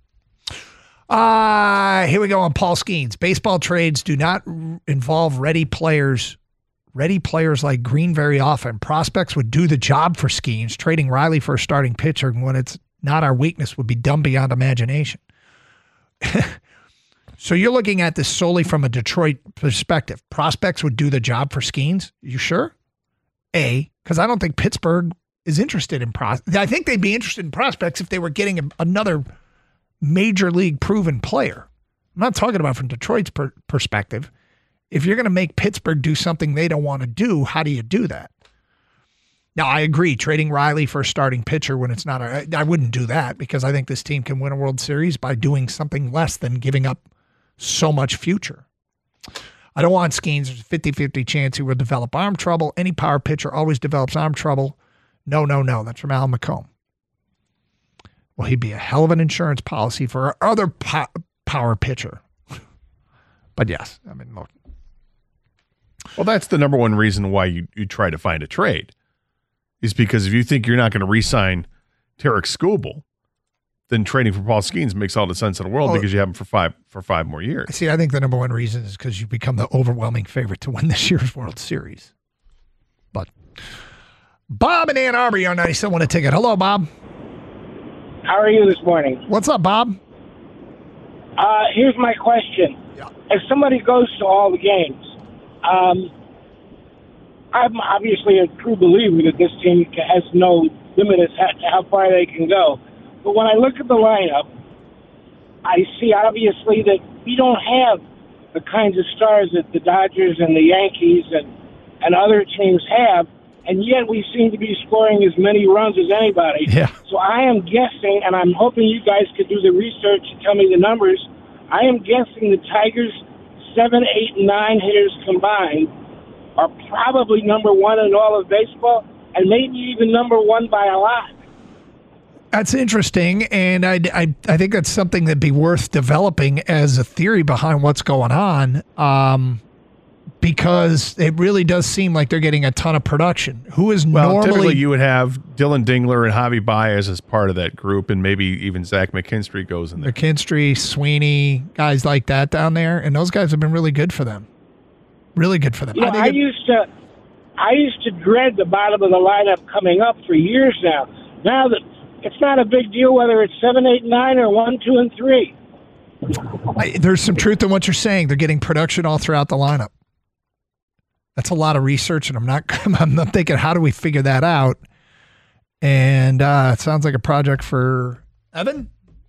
Uh, here we go on Paul Skeens. Baseball trades do not r- involve ready players. Ready players like Green very often. Prospects would do the job for Skeens. Trading Riley for a starting pitcher when it's not our weakness would be dumb beyond imagination. So you're looking at this solely from a Detroit perspective. Prospects would do the job for Skeens. You sure? A, because I don't think Pittsburgh is interested in prospects. I think they'd be interested in prospects if they were getting a, another major league proven player. I'm not talking about from Detroit's per- perspective. If you're going to make Pittsburgh do something they don't want to do, how do you do that? Now, I agree, trading Riley for a starting pitcher when it's not a, I wouldn't do that because I think this team can win a World Series by doing something less than giving up so much future. I don't want Skeens. There's a fifty-fifty chance he will develop arm trouble. Any power pitcher always develops arm trouble. No, no, no. That's from Al McComb. Well, he'd be a hell of an insurance policy for our other po- power pitcher. But yes, I mean, look. Well, that's the number one reason why you, you try to find a trade. Is because if you think you're not going to re-sign Tarek Skubal, then trading for Paul Skeens makes all the sense in the world oh, because you have him for five for five more years. See, I think the number one reason is because you become the overwhelming favorite to win this year's World Series. But Bob in Ann Arbor, you're ninety-seven want a ticket. Hello, Bob. How are you this morning? What's up, Bob? Uh, here's my question. Yeah. If somebody goes to all the games, um, I'm obviously a true believer that this team has no limit as to how far they can go. But when I look at the lineup, I see obviously that we don't have the kinds of stars that the Dodgers and the Yankees and, and other teams have, and yet we seem to be scoring as many runs as anybody. Yeah. So I am guessing, and I'm hoping you guys could do the research and tell me the numbers. I am guessing the Tigers' seven, eight, and nine hitters combined are probably number one in all of baseball, and maybe even number one by a lot. That's interesting, and I, I, I think that's something that'd be worth developing as a theory behind what's going on, um, because it really does seem like they're getting a ton of production. Who is well, normally... typically you would have Dylan Dingler and Javi Baez as part of that group, and maybe even Zach McKinstry goes in there. McKinstry, Sweeney, guys like that down there, and those guys have been really good for them. Really good for them. You know, I, I think it, used to, I used to dread the bottom of the lineup coming up for years now. Now that it's not a big deal whether it's seven, eight, nine, or one, two, and three. I, there's some truth in what you're saying. They're getting production all throughout the lineup. That's a lot of research, and I'm not. I'm not thinking, how do we figure that out? And uh, it sounds like a project for Evan.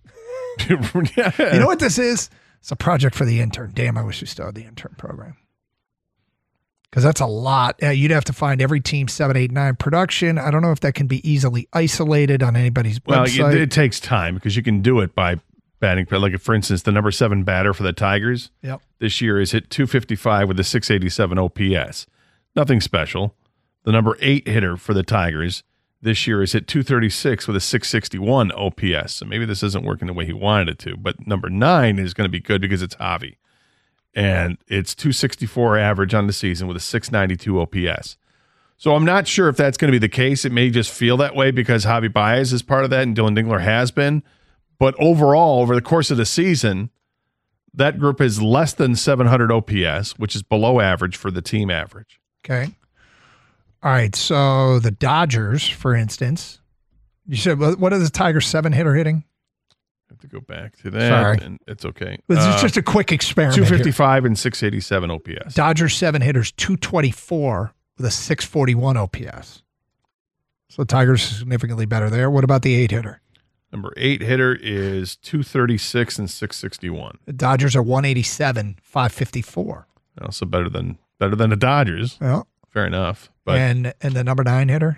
Yeah. You know what this is? It's a project for the intern. Damn, I wish we still had the intern program. Because that's a lot. Uh, you'd have to find every team seven, eight, nine production. I don't know if that can be easily isolated on anybody's well, website. Well, it, it takes time because you can do it by batting. Like, for instance, the number seven batter for the Tigers yep. this year is hit two fifty-five with a six eighty-seven O P S. Nothing special. The number eight hitter for the Tigers this year is hit two thirty-six with a six sixty-one O P S. So maybe this isn't working the way he wanted it to. But number nine is going to be good because it's Javi. And it's two sixty-four average on the season with a six ninety-two O P S. So I'm not sure if that's going to be the case. It may just feel that way because Javi Baez is part of that and Dylan Dingler has been. But overall, over the course of the season, that group is less than seven hundred O P S, which is below average for the team average. Okay. All right. So the Dodgers, for instance, you said, what is the Tigers seven hitter hitting? I have to go back to that. Sorry. And it's okay. This is uh, just a quick experiment. two fifty-five here. And six eighty-seven O P S. Dodgers seven hitters, two twenty-four with a six forty-one O P S. So the Tigers are significantly better there. What about the eight hitter? Number eight hitter is two thirty-six and six sixty-one. The Dodgers are one eighty-seven, five fifty-four. Also better than better than the Dodgers. Yeah. Fair enough. But and and the number nine hitter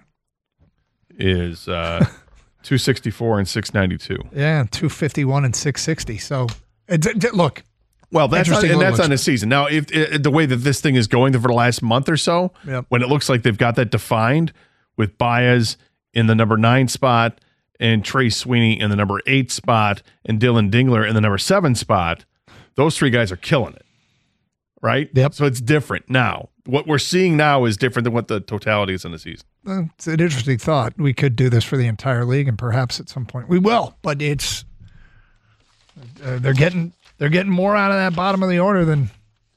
is uh, two sixty-four and six ninety-two. Yeah, two fifty-one and six sixty. So it, it, look. Well, that's on, and that's on the season. Now, if it, the way that this thing is going for the last month or so, yep. when it looks like they've got that defined with Baez in the number nine spot and Trey Sweeney in the number eight spot and Dylan Dingler in the number seven spot, those three guys are killing it, right? Yep. So it's different now. What we're seeing now is different than what the totality is in the season. It's an interesting thought. We could do this for the entire league, and perhaps at some point we will. But it's uh, they're getting they're getting more out of that bottom of the order than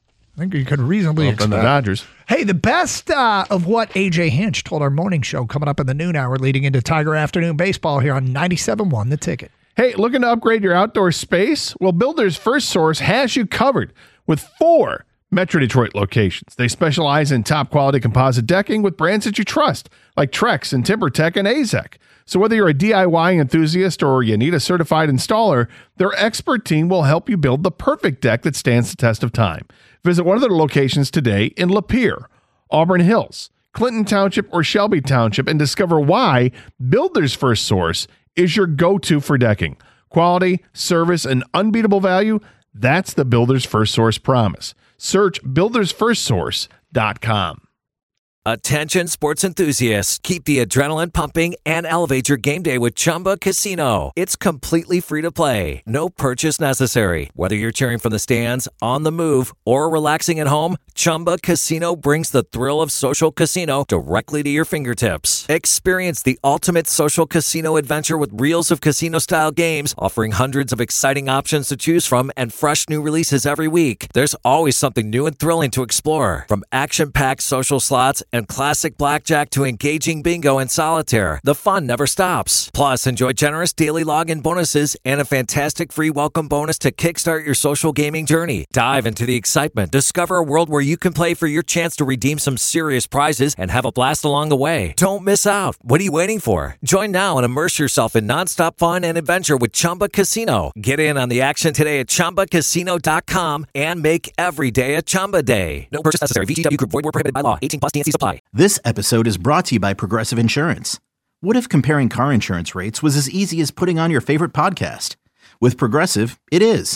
I think you could reasonably well, expect. Than the Dodgers. Hey, the best uh, of what A J Hinch told our morning show coming up in the noon hour leading into Tiger Afternoon Baseball here on ninety-seven point one The Ticket. Hey, looking to upgrade your outdoor space? Well, Builders First Source has you covered with four Metro Detroit locations. They specialize in top quality composite decking with brands that you trust, like Trex and TimberTech and A Z E C. So whether you're a D I Y enthusiast or you need a certified installer, their expert team will help you build the perfect deck that stands the test of time. Visit one of their locations today in Lapeer, Auburn Hills, Clinton Township, or Shelby Township and discover why Builders First Source is your go-to for decking. Quality, service, and unbeatable value, that's the Builders First Source promise. Search builders first source dot com. Attention sports enthusiasts, keep the adrenaline pumping and elevate your game day with Chumba Casino. It's completely free to play. No purchase necessary. Whether you're cheering from the stands, on the move, or relaxing at home, Chumba Casino brings the thrill of social casino directly to your fingertips. Experience the ultimate social casino adventure with reels of casino-style games, offering hundreds of exciting options to choose from and fresh new releases every week. There's always something new and thrilling to explore. From action-packed social slots and classic blackjack to engaging bingo and solitaire, the fun never stops. Plus, enjoy generous daily login bonuses and a fantastic free welcome bonus to kickstart your social gaming journey. Dive into the excitement. Discover a world where you can play for your chance to redeem some serious prizes and have a blast along the way. Don't miss out. What are you waiting for? Join now and immerse yourself in nonstop fun and adventure with Chumba Casino. Get in on the action today at chumba casino dot com and make every day a Chumba day. No purchase necessary. V G W Group. Void where prohibited by law. eighteen plus. T N C supply. This episode is brought to you by Progressive Insurance. What if comparing car insurance rates was as easy as putting on your favorite podcast? With Progressive, it is.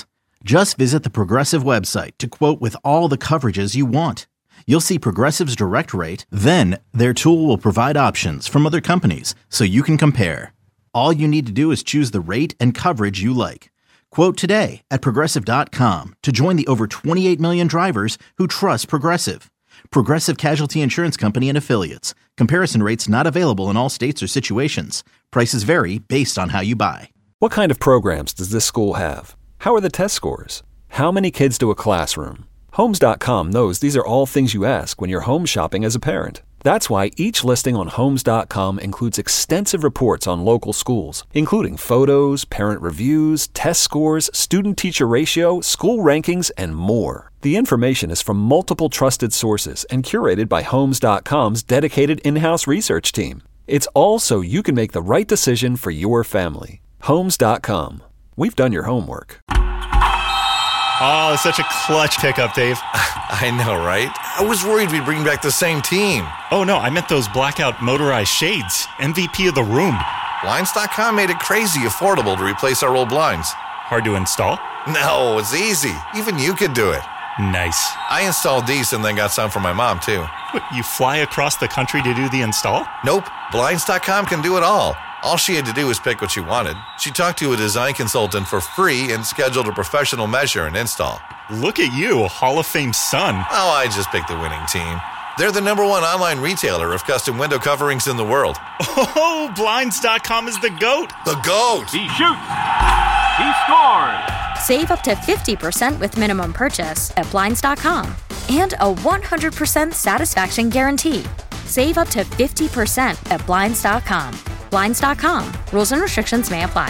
Just visit the Progressive website to quote with all the coverages you want. You'll see Progressive's direct rate, then their tool will provide options from other companies so you can compare. All you need to do is choose the rate and coverage you like. Quote today at Progressive dot com to join the over twenty-eight million drivers who trust Progressive. Progressive Casualty Insurance Company and Affiliates. Comparison rates not available in all states or situations. Prices vary based on how you buy. What kind of programs does this school have? How are the test scores? How many kids do a classroom? Homes dot com knows these are all things you ask when you're home shopping as a parent. That's why each listing on Homes dot com includes extensive reports on local schools, including photos, parent reviews, test scores, student-teacher ratio, school rankings, and more. The information is from multiple trusted sources and curated by Homes dot com's dedicated in-house research team. It's all so you can make the right decision for your family. Homes dot com. We've done your homework. Oh, it's such a clutch pickup, Dave. I know, right? I was worried we'd bring back the same team. Oh, no, I meant those blackout motorized shades. M V P of the room. Blinds dot com made it crazy affordable to replace our old blinds. Hard to install? No, it's easy. Even you could do it. Nice. I installed these and then got some for my mom, too. What, you fly across the country to do the install? Nope. Blinds dot com can do it all. All she had to do was pick what she wanted. She talked to a design consultant for free and scheduled a professional measure and install. Look at you, Hall of Fame son. Oh, I just picked the winning team. They're the number one online retailer of custom window coverings in the world. Oh, Blinds dot com is the GOAT. The GOAT! He shoots. He scores. Save up to fifty percent with minimum purchase at Blinds dot com and a one hundred percent satisfaction guarantee. Save up to fifty percent at Blinds dot com. Blinds dot com. Rules and restrictions may apply.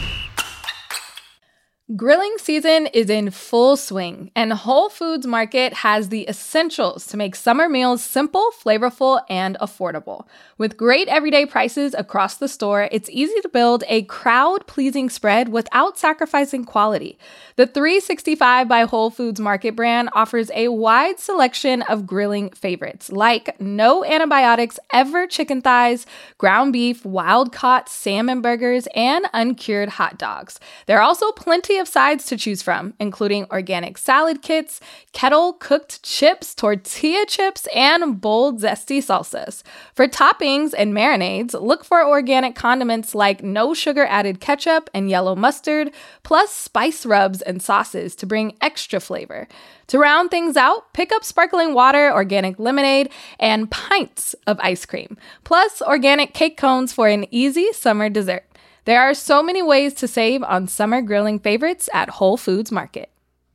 Grilling season is in full swing, and Whole Foods Market has the essentials to make summer meals simple, flavorful, and affordable. With great everyday prices across the store, it's easy to build a crowd-pleasing spread without sacrificing quality. The three sixty-five by Whole Foods Market brand offers a wide selection of grilling favorites, like no antibiotics ever chicken thighs, ground beef, wild-caught salmon burgers, and uncured hot dogs. There are also plenty of sides to choose from, including organic salad kits, kettle-cooked chips, tortilla chips, and bold, zesty salsas. For toppings and marinades, look for organic condiments like no sugar-added ketchup and yellow mustard, plus spice rubs and sauces to bring extra flavor. To round things out, pick up sparkling water, organic lemonade, and pints of ice cream, plus organic cake cones for an easy summer dessert. There are so many ways to save on summer grilling favorites at Whole Foods Market.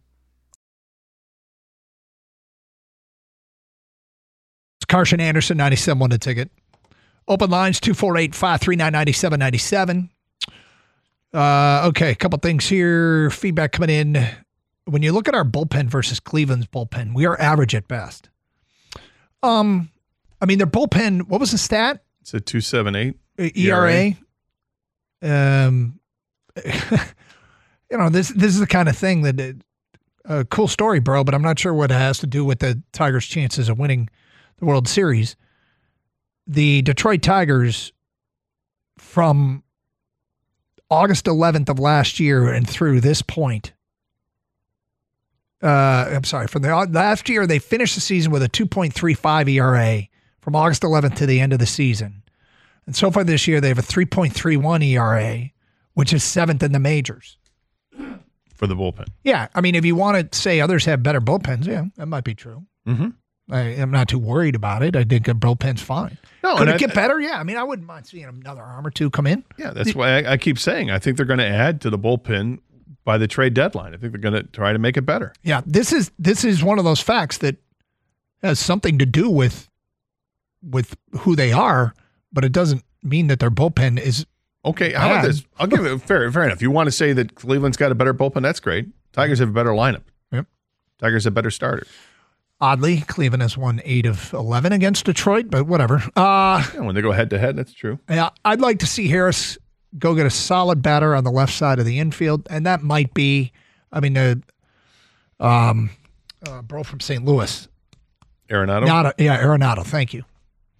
It's Carson Anderson, ninety-seven one The Ticket. Open lines, two four eight, five three nine, nine seven nine seven. Uh, okay, a couple things here. Feedback coming in. When you look at our bullpen versus Cleveland's bullpen, we are average at best. Um, I mean, their bullpen, what was the stat? It's a two seven eight E R A. Um, you know, this this is the kind of thing that a uh, cool story, bro. But I'm not sure what it has to do with the Tigers' chances of winning the World Series. The Detroit Tigers, from August eleventh of last year and through this point, uh, I'm sorry, from the last year they finished the season with a two point three five E R A from August eleventh to the end of the season. And so far this year, they have a three point three one E R A, which is seventh in the majors. For the bullpen. Yeah. I mean, if you want to say others have better bullpens, yeah, that might be true. Mm-hmm. I, I'm not too worried about it. I think the bullpen's fine. No, Could and it I- get better? Yeah. I mean, I wouldn't mind seeing another arm or two come in. Yeah, that's why I, I keep saying I think they're going to add to the bullpen by the trade deadline. I think they're going to try to make it better. Yeah. This is this is one of those facts that has something to do with with who they are, but it doesn't mean that their bullpen is okay. How about bad. this? I'll give it fair. Fair enough. You want to say that Cleveland's got a better bullpen? That's great. Tigers have a better lineup. Yep. Tigers have better starters. Oddly, Cleveland has won eight of eleven against Detroit, but whatever. Uh, Yeah, when they go head to head, that's true. yeah, I'd like to see Harris go get a solid batter on the left side of the infield, and that might be, I mean, the um, uh, bro from Saint Louis. Arenado? Not a, yeah, Arenado. Thank you.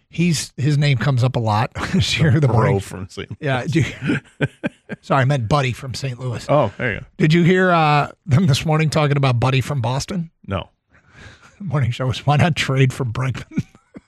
He's his name comes up a lot. Share the Bro morning. from Saint Louis. Yeah. Do you, sorry, I meant Buddy from Saint Louis. Oh, there you go. Did you hear uh, them this morning talking about Buddy from Boston? No. The morning show was, why not trade for Bregman?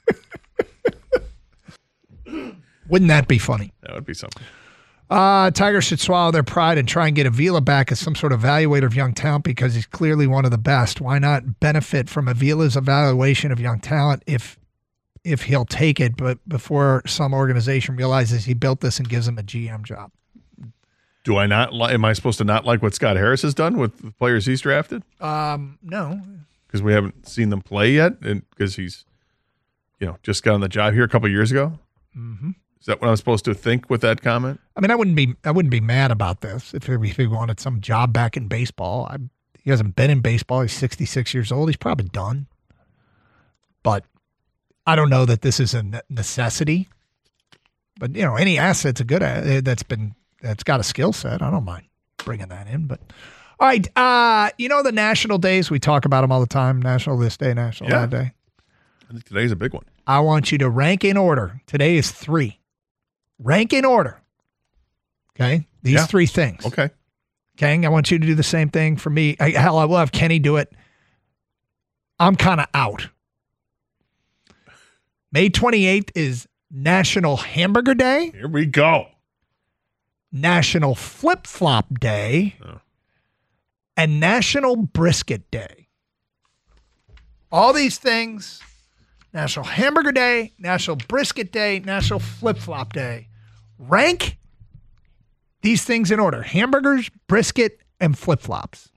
Wouldn't that be funny? That would be something. Uh, Tigers should swallow their pride and try and get Avila back as some sort of evaluator of young talent because he's clearly one of the best. Why not benefit from Avila's evaluation of young talent if if he'll take it, but before some organization realizes he built this and gives him a G M job? Do I not? Li- am I supposed to not like what Scott Harris has done with the players he's drafted? Um, no. Because we haven't seen them play yet, and because he's, you know, just got on the job here a couple of years ago. Mm-hmm. Is that what I'm supposed to think with that comment? I mean, I wouldn't be I wouldn't be mad about this if he, if he wanted some job back in baseball. I, he hasn't been in baseball. He's sixty-six years old. He's probably done. But I don't know that this is a ne- necessity. But you know, any asset's a good a- that's been that's got a skill set. I don't mind bringing that in. But all right, uh, you know the national days, we talk about them all the time. National this day, national Yeah. that day. I think today's a big one. I want you to rank in order. Today is three. Rank in order. Okay? These Yeah. three things. Okay. Kang, I want you to do the same thing for me. I, hell, I will have Kenny do it. I'm kind of out. May twenty-eighth is National Hamburger Day. Here we go. National Flip Flop Day. Oh. And National Brisket Day. All these things, National Hamburger Day, National Brisket Day, National Flip Flop Day. Rank these things in order: hamburgers, brisket, and flip flops.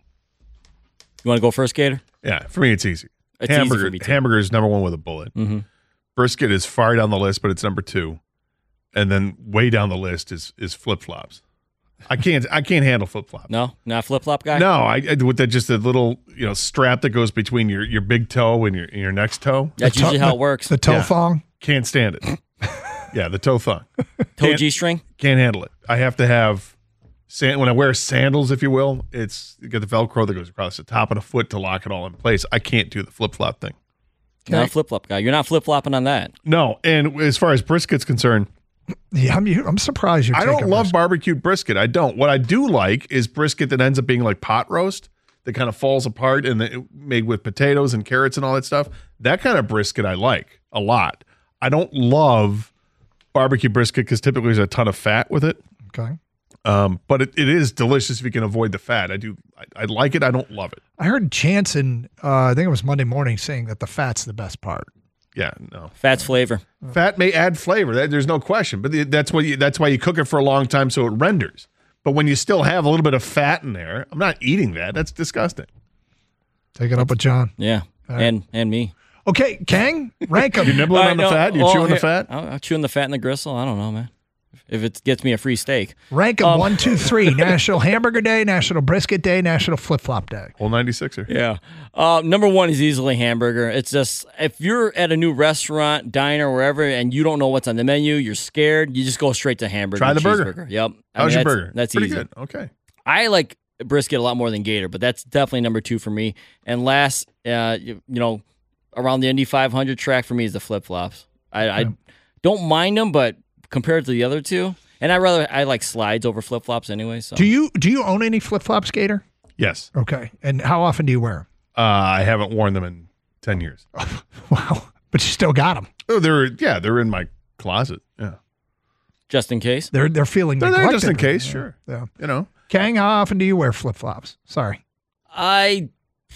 You want to go first, Gator? Yeah, for me it's easy. It's easy hamburger, for me, too. hamburger is number one with a bullet. Mm-hmm. Brisket is far down the list, but it's number two, and then way down the list is is flip flops. I can't I can't handle flip flops. No, not a flip flop guy. No, I, I with that just a little you know strap that goes between your, your big toe and your and your next toe. That's The toe- usually how the- it works. The toe Yeah. thong. Can't stand it. Yeah, the toe thong. Toe Can't- G string. Can't handle it. I have to have sand when I wear sandals, if you will. It's you get the Velcro that goes across the top of the foot to lock it all in place. I can't do the flip flop thing. Not a flip flop guy. You're not flip flopping on that. No, and as far as brisket's concerned, Yeah, I'm, I'm surprised you're I taking don't love this. barbecued brisket. I don't. What I do like is brisket that ends up being like pot roast that kind of falls apart and the, made with potatoes and carrots and all that stuff. That kind of brisket I like a lot. I don't love barbecue brisket because typically there's a ton of fat with it. Okay. Um, but it, it is delicious if you can avoid the fat. I do. I, I like it. I don't love it. I heard Jansen, uh, I think it was Monday morning, saying that the fat's the best part. Yeah, no. Fat's flavor. Fat may add flavor. That, there's no question. But the, that's what you, that's why you cook it for a long time so it renders. But when you still have a little bit of fat in there, I'm not eating that. That's disgusting. Take it up with John. Yeah, All right. and and me. Okay, Kang, rank them. You nibbling All right, on the no, fat? You oh, chewing the here- fat? I'm, I'm chewing the fat and the gristle. I don't know, man. If it gets me a free steak. Rank them Um, one, two, three. National Hamburger Day, National Brisket Day, National Flip Flop Day. Whole ninety-sixer. Yeah. Uh, number one is easily hamburger. It's just, if you're at a new restaurant, diner, wherever, and you don't know what's on the menu, you're scared, you just go straight to hamburger. Try the cheeseburger. burger. Yep. I How's mean, your that's, burger? That's Pretty easy. good. Okay. I like brisket a lot more than Gator, but that's definitely number two for me. And last, uh, you, you know, around the Indy five hundred track for me is the flip flops. I, I don't mind them, but compared to the other two, and I rather I like slides over flip flops anyway. So Do you do you own any flip flops, Gator? Yes. Okay. And how often do you wear Uh, I haven't worn them in ten years. them? Wow. But you still got them. Oh, they're yeah, they're in my closet. Yeah. just in case. They're they're feeling They're there neglected. just in case, Yeah. sure. Yeah. You know. Kang, how often do you wear flip flops? Sorry. I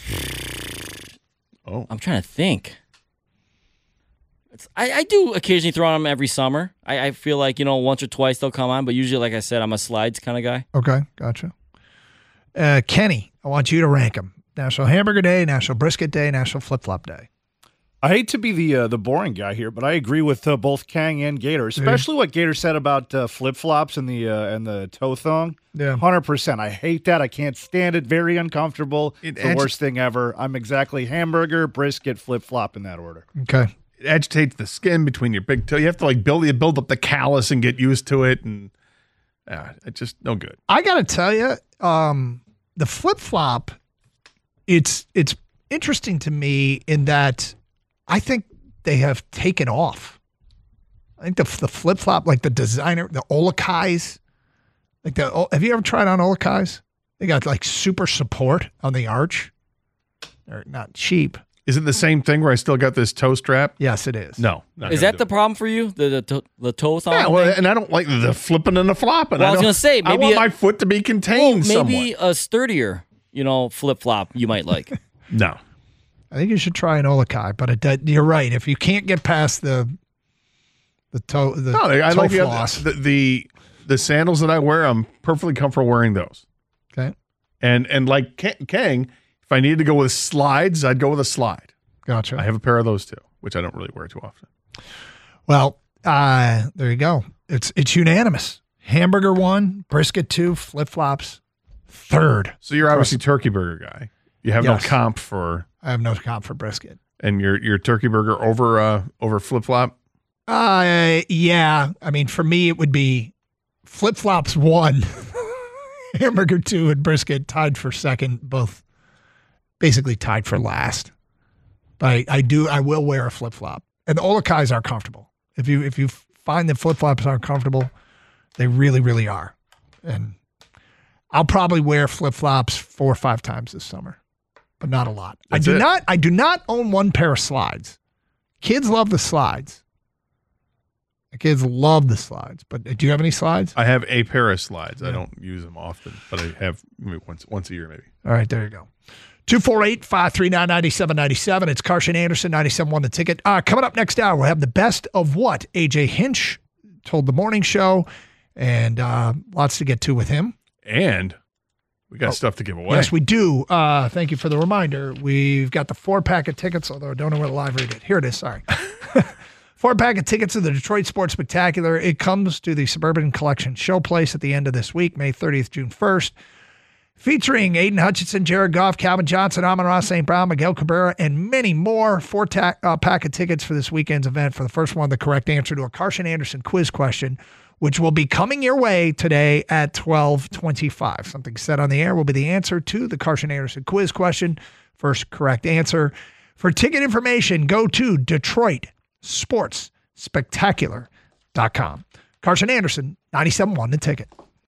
Oh. I'm trying to think. It's, I, I do occasionally throw on them every summer. I, I feel like, you know, once or twice they'll come on, but usually, like I said, I'm a slides kind of guy. Okay, gotcha. Uh, Kenny, I want you to rank them. National Hamburger Day, National Brisket Day, National Flip Flop Day. I hate to be the uh, the boring guy here, but I agree with uh, both Kang and Gator, especially what Gator said about uh, flip flops and the uh, and the toe thong. Yeah, hundred percent. I hate that. I can't stand it. Very uncomfortable. It the agi- worst thing ever. I'm exactly hamburger, brisket, flip flop in that order. Okay. It agitates the skin between your big toe. You have to like build you build up the callus and get used to it, and uh, it's just no good. I got to tell you, um, the flip flop, it's it's interesting to me in that I think they have taken off. I think the the flip flop, like the designer, the Olakais, like the. Have you ever tried on Olakais? They got like super support on the arch. They're not cheap. Is it the same thing where I still got this toe strap? Yes, it is. No. Is that the problem for you? The the, to, the toe thong? Yeah, well, and I don't like the flipping and the flopping. Well, I was don't- going to say, maybe I want a- my foot to be contained Well, maybe somewhat. a sturdier, you know, flip flop you might like. No. I think you should try an Olakai, but it, does- you're right. If you can't get past the the toe, the No, I toe like the, floss. other, the the the sandals that I wear. I'm perfectly comfortable wearing those. Okay. And and like Ka- Kang, if I needed to go with slides, I'd go with a slide. Gotcha. I have a pair of those too, which I don't really wear too often. Well, uh, there you go. It's it's unanimous. Hamburger one, brisket two, flip flops third. So you're obviously turkey burger guy. You have Yes. no comp for, I have no comp for brisket. and your your turkey burger over uh over flip flop. Uh, yeah. I mean, for me, it would be flip flops one, hamburger two, and brisket tied for second. Both basically tied for last. But I, I do. I will wear a flip flop, and the Olakais are comfortable. If you if you find that flip flops aren't comfortable, they really really are. And I'll probably wear flip flops four or five times this summer, but not a lot. That's I do it. not. I do not own one pair of slides. Kids love the slides. The kids love the slides. But do you have any slides? I have a pair of slides. I don't use them often, but I have maybe once once a year maybe. All right, there you go. two four eight, five three nine, nine seven nine seven. It's Carson Anderson, ninety-seven one The Ticket. Uh, coming up next hour, we'll have the best of what A J Hinch told the morning show, and uh, lots to get to with him. And we got Oh, stuff to give away. Yes, we do. Uh, thank you for the reminder. We've got the four-pack of tickets, although I don't know where the live read it. Here it is, sorry. Four-pack of tickets to the Detroit Sports Spectacular. It comes to the Suburban Collection Showplace at the end of this week, May thirtieth, June first. Featuring Aiden Hutchinson, Jared Goff, Calvin Johnson, Amon-Ra Saint Brown, Miguel Cabrera, and many more. Four ta- uh, pack of tickets for this weekend's event. For the first one, the correct answer to a Carson Anderson quiz question, which will be coming your way today at twelve twenty-five. Something said on the air will be the answer to the Carson Anderson quiz question. First correct answer. For ticket information, go to Detroit Sports Spectacular dot com. Carson Anderson, ninety-seven one The Ticket.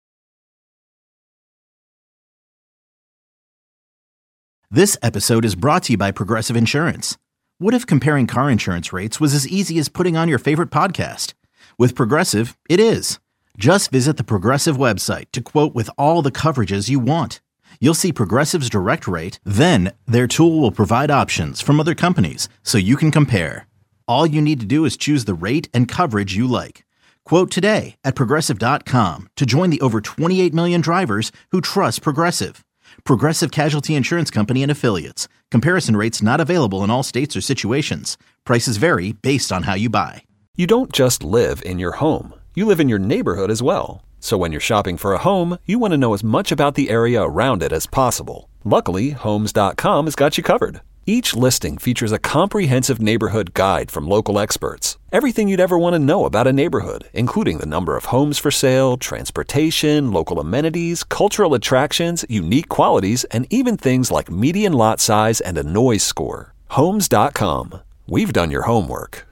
This episode is brought to you by Progressive Insurance. What if comparing car insurance rates was as easy as putting on your favorite podcast? With Progressive, it is. Just visit the Progressive website to quote with all the coverages you want. You'll see Progressive's direct rate, then their tool will provide options from other companies so you can compare. All you need to do is choose the rate and coverage you like. Quote today at Progressive dot com to join the over twenty-eight million drivers who trust Progressive. Progressive Casualty Insurance Company and Affiliates. Comparison rates not available in all states or situations. Prices vary based on how you buy. You don't just live in your home. You live in your neighborhood as well. So when you're shopping for a home, you want to know as much about the area around it as possible. Luckily, Homes dot com has got you covered. Each listing features a comprehensive neighborhood guide from local experts. Everything you'd ever want to know about a neighborhood, including the number of homes for sale, transportation, local amenities, cultural attractions, unique qualities, and even things like median lot size and a noise score. Homes dot com. We've done your homework.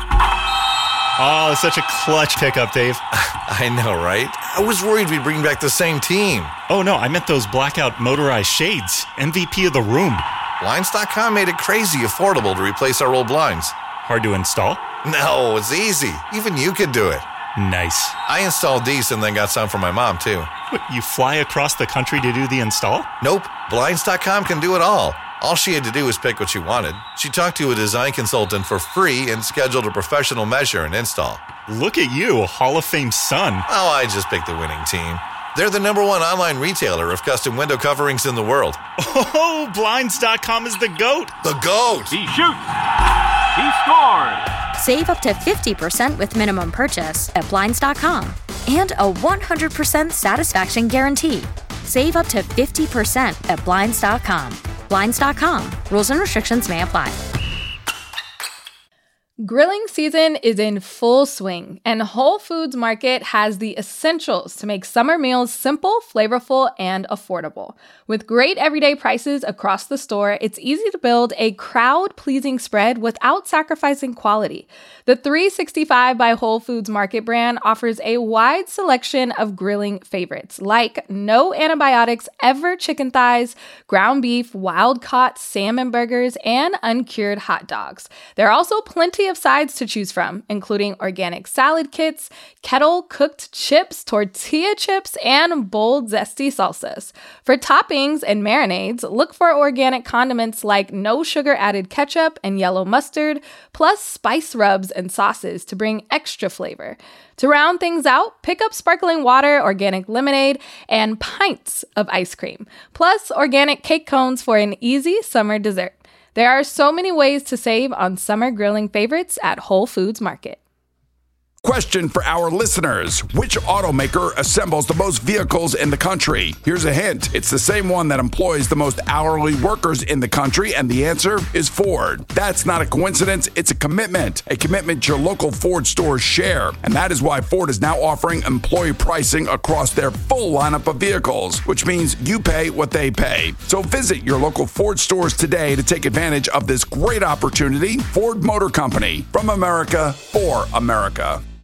Oh, such a clutch pickup, Dave. I know, right? I was worried we'd bring back the same team. Oh, no, I meant those blackout motorized shades. M V P of the room. Blinds dot com made it crazy affordable to replace our old blinds. Hard to install? No, it's easy. Even you could do it. Nice. I installed these and then got some for my mom, too. What, you fly across the country to do the install? Nope. Blinds dot com can do it all. All she had to do was pick what she wanted. She talked to a design consultant for free and scheduled a professional measure and install. Look at you, Hall of Fame son. Oh, I just picked the winning team. They're the number one online retailer of custom window coverings in the world. Oh, Blinds dot com is the GOAT. The GOAT! He shoots. He scored. Save up to fifty percent with minimum purchase at Blinds dot com and a one hundred percent satisfaction guarantee. Save up to fifty percent at Blinds dot com. Blinds dot com. Rules and restrictions may apply. Grilling season is in full swing, and Whole Foods Market has the essentials to make summer meals simple, flavorful, and affordable. With great everyday prices across the store, it's easy to build a crowd-pleasing spread without sacrificing quality. The three sixty-five by Whole Foods Market brand offers a wide selection of grilling favorites, like no antibiotics ever chicken thighs, ground beef, wild-caught salmon burgers, and uncured hot dogs. There are also plenty of sides to choose from, including organic salad kits, kettle-cooked chips, tortilla chips, and bold, zesty salsas. For toppings and marinades, look for organic condiments like no sugar-added ketchup and yellow mustard, plus spice rubs and sauces to bring extra flavor. To round things out, pick up sparkling water, organic lemonade, and pints of ice cream, plus organic cake cones for an easy summer dessert. There are so many ways to save on summer grilling favorites at Whole Foods Market. Question for our listeners. Which automaker assembles the most vehicles in the country? Here's a hint. It's the same one that employs the most hourly workers in the country, and the answer is Ford. That's not a coincidence. It's a commitment. A commitment your local Ford stores share. And that is why Ford is now offering employee pricing across their full lineup of vehicles, which means you pay what they pay. So visit your local Ford stores today to take advantage of this great opportunity. Ford Motor Company. From America, for America.